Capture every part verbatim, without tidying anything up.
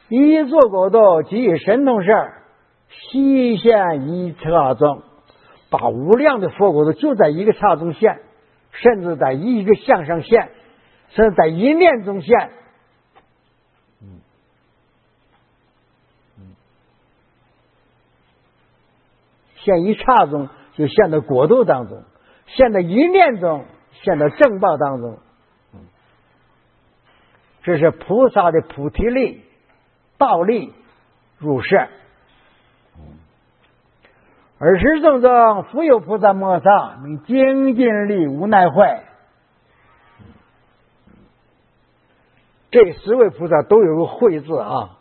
一做果斗，即以神通事，悉现一刹中，把无量的佛果斗就在一个刹中现，甚至在一个相上现，甚至在一念中现。嗯嗯，现一刹中就现到果斗当中，现到一念中，现到正报当中。嗯，这是菩萨的菩提力、道力入世。尔时众中复有菩萨摩萨，名精进力无奈会。这十位菩萨都有个慧字啊，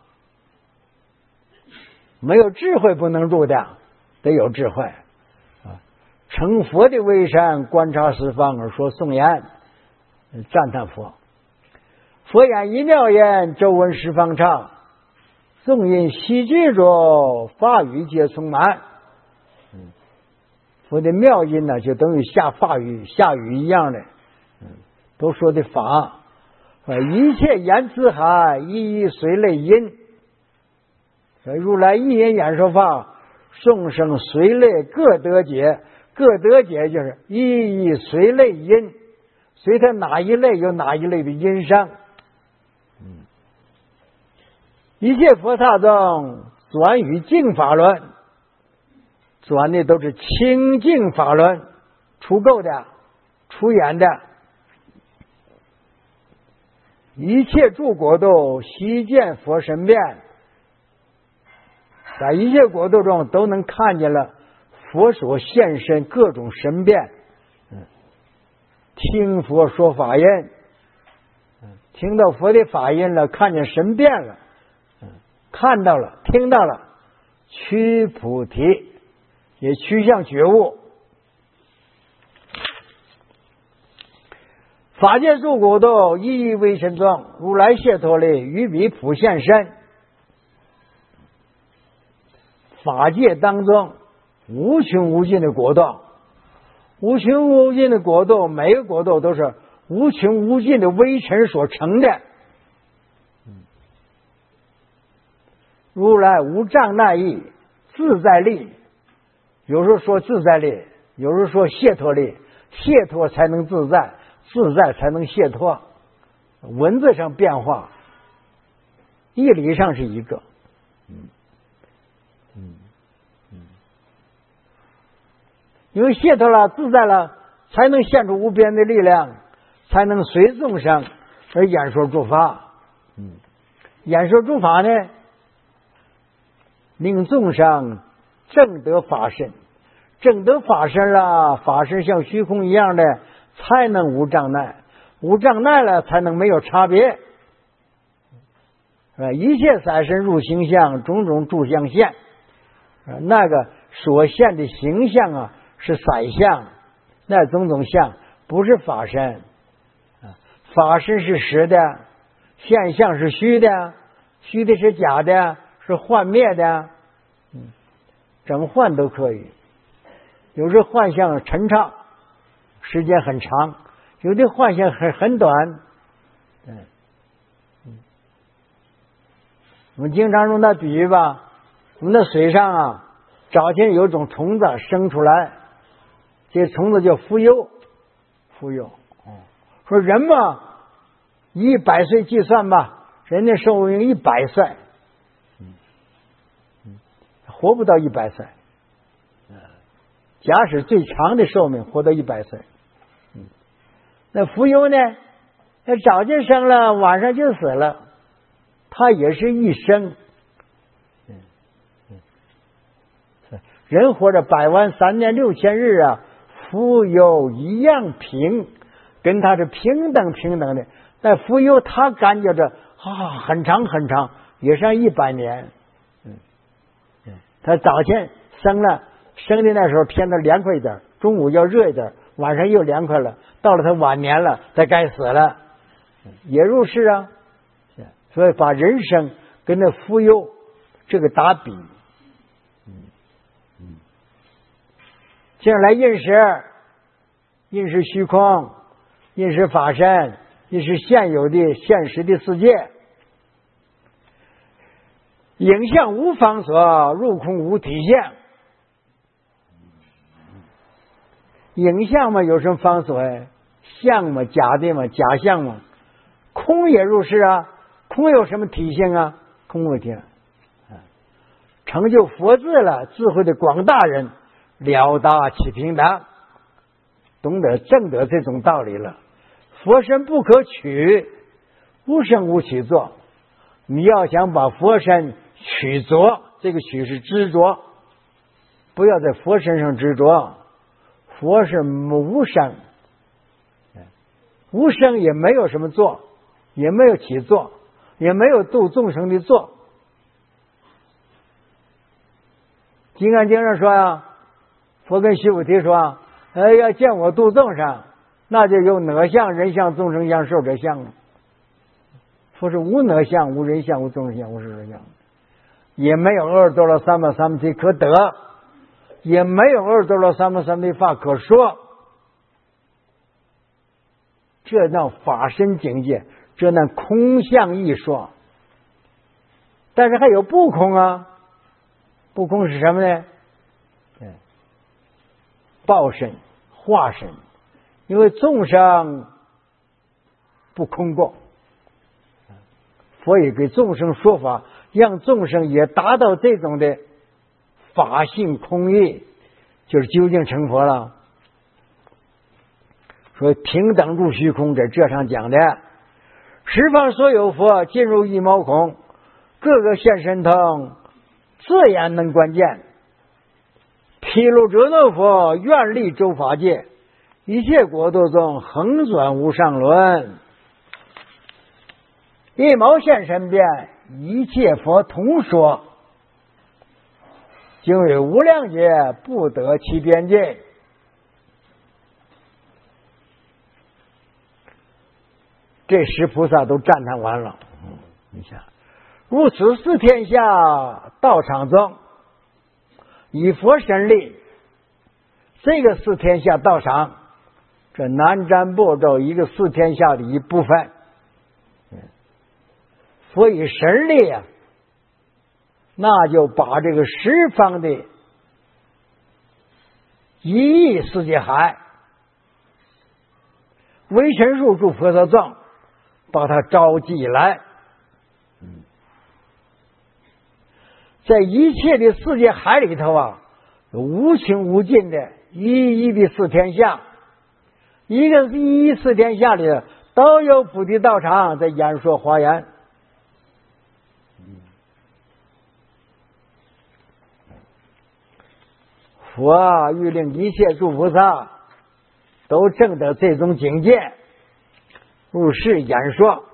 没有智慧不能入的，得有智慧啊。成佛的威山，观察十方而说颂言，赞叹佛。佛言一妙言，周闻十方刹，颂音悉具着，法语皆充满。嗯，佛的妙音呢，就等于下法语、下雨一样的，嗯，都说的法。一切言辞海，一一随类音。如来一言演说法，众生随类各得解，各得解就是一一随类音，随他哪一类有哪一类的音声。嗯，一切佛刹中转于净法轮，转的都是清净法轮，出垢的、出眼的。一切诸果斗悉见佛身变，在一切果斗中都能看见了佛所现身各种神变。嗯，听佛说法音，嗯，听到佛的法音了，看见神变了，嗯，看到了，听到了，趋菩提，也趋向觉悟。法界诸果斗一一为神状，如来解脱力于彼普现身。法界当中无穷无尽的果斗，无穷无尽的果斗，每个果斗都是无穷无尽的微尘所成的。如来无障碍意，自在力。有时候说自在力，有时候说解脱力，解脱才能自在，自在才能解脱。文字上变化，义理上是一个。嗯嗯嗯，因为解脱了、自在了，才能现出无边的力量，才能随众生而演说诸法。嗯，演说诸法呢，令众生正得法身，正得法身了，法身像虚空一样的，才能无障碍，无障碍了，才能没有差别。一切散身入形象，种种诸相现。那个所现的形象啊，是散相，那种种相不是法身。法身是实的，现象是虚的，虚的是假的，是幻灭的。嗯，怎么换都可以。有时幻象陈畅，时间很长；有的幻象很很短。嗯嗯，我们经常用那比喻吧，我们的水上啊，早前有种虫子生出来，这虫子叫蜉蝣，蜉蝣。哦，说人嘛，以百岁计算吧，人家寿命一百岁，嗯嗯，活不到一百岁。假使最长的寿命活到一百岁，嗯，那蜉蝣呢？那早就生了，晚上就死了，它也是一生。嗯嗯，人活着百万三年六千日啊，蜉蝣一样平，跟他是平等平等的。但蜉蝣他感觉着啊，很长很长，也上一百年。嗯嗯，他早前生了。生的那时候天都凉快一点，中午要热一点，晚上又凉快了。到了他晚年了，他该死了，也入世啊。所以把人生跟那蜉蝣这个打比。嗯嗯，接下来应时，应时虚空，应时法身，应时现有的现实的世界。 影像无方所，入空无体相。影像嘛，有什么方所呀？相嘛，假的嘛，假象嘛。空也如是啊，空有什么体性啊？空无体。成就佛智了，智慧的广大人了达其平等，懂得正得这种道理了。佛身不可取，无生无起作。你要想把佛身取着，这个取是执着，不要在佛身上执着。佛是无生，无生也没有什么作，也没有起作，也没有度众生的作。金刚经上说呀，佛跟须菩提说，哎，要见我度众生，那就有哪相、人相、众生相、寿者相了。佛是无哪相、无人相、无众生相、无寿者相，也没有阿耨多罗三藐三菩提可得，也没有阿耨多罗三藐三菩提法可说。这叫法身境界，这叫空相一说。但是还有不空啊，不空是什么呢？对，报身、化身，因为众生不空过，佛也给众生说法，让众生也达到这种的法性空义，就是究竟成佛了。说平等入虚空，在这上讲的，十方所有佛尽入一毛孔，各个现神通，自然能观见。毗卢遮那佛愿力周法界，一切国度中横转无上轮。一毛现身变，一切佛同说。经为无量劫，不得其边界。这十菩萨都赞叹完了。你想，如此四天下道场中，以佛身力，这个四天下道场，这南瞻部洲一个四天下的一部分。佛以神力啊，那就把这个十方的一亿世界海，微尘数诸菩萨众，把它召集来。在一切的世界海里头啊，有无穷无尽的一亿的四天下，一个一亿四天下里都有菩提道场在演说华严。佛啊，欲令一切诸菩萨都证得这种境界，如是演说。